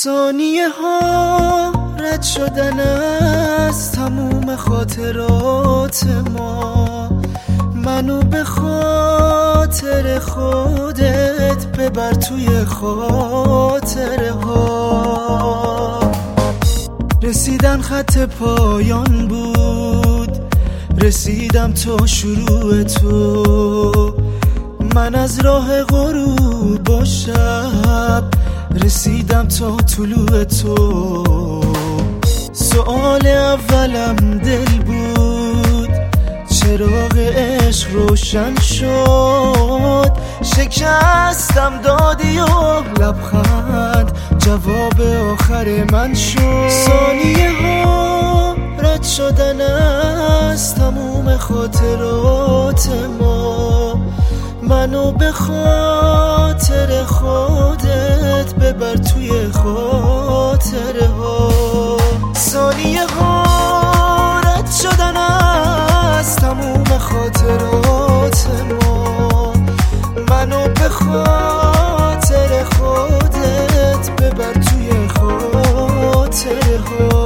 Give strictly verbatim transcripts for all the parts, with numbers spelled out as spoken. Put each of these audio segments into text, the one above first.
ثانیه ها رد شدن از تموم خاطرات ما، منو به خاطر خودت ببر توی خاطره ها. رسیدن خط پایان بود، رسیدم تا شروع تو، من از راه غروب و شب رسیدم تا طلوع تو. سؤال اولم دل بود، چراغ عشق روشن شد، شکستم دادی و لبخند جواب آخر من شد. ثانیه ها رد شدن از تموم خاطرات ما، منو به خاطر خودت ببر توی خاطره ها. ثانیه ها رد شدن از تموم خاطرات ما، منو به خاطر خودت ببر توی خاطره ها.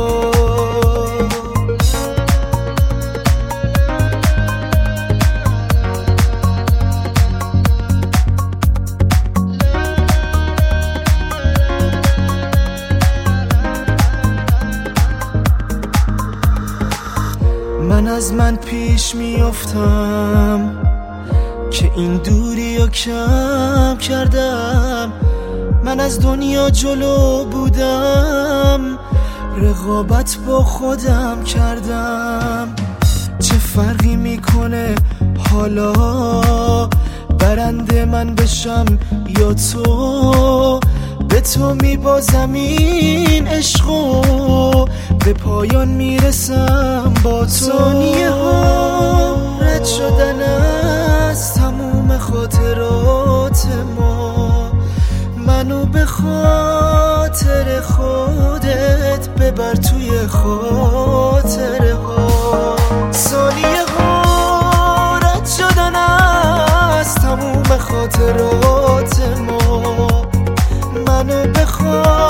من از من پیش میافتم که این دوری رو کم کردم، من از دنیا جلو بودم، رقابت با خودم کردم. چه فرقی میکنه حالا برنده من بشم یا تو؟ به تو میبازم این عشقو، به پایان میرسم با تو. ثانیه ها رد شدن از تموم خاطرات ما، منو به خاطر خودت ببر توی خاطره ها. ثانیه ها رد شدن از تموم خاطرات ما، منو به خاطر